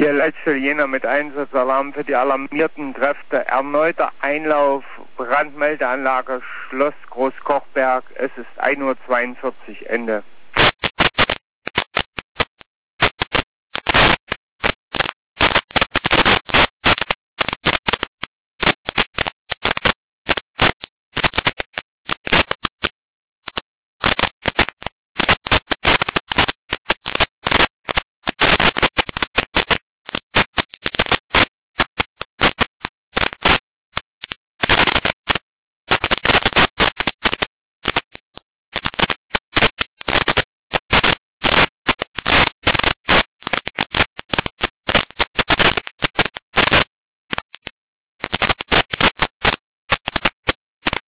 Hier Leitstelle Jena mit Einsatzalarm für die alarmierten Kräfte. Erneuter Einlauf, Brandmeldeanlage Schloss Großkochberg. Es ist 1:42 Uhr, Ende.